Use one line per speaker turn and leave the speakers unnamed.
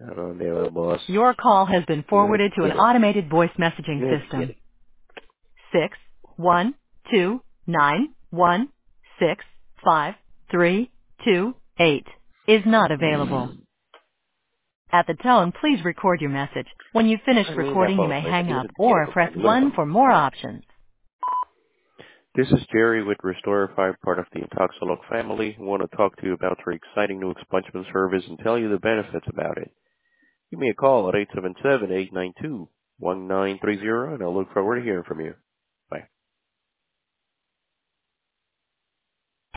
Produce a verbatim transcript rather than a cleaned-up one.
Hello there, boss.
Your call has been
Let's
forwarded to an
get it.
automated voice messaging
Let's get
system.
it.
Six one two nine one six five three two eight is not available. At the tone, please record your message. When you've finished
I mean, that
recording, you
boss,
may
like,
hang
you
up
gotta get
or
it.
press
You gotta
one for more options.
This is Jerry with Restore five, part of the Intoxilog family. I want to talk to you about our exciting new expungement service and tell you the benefits about it. Give me a call at eight seven seven, eight nine two, one nine three zero, and I'll look forward to hearing from you.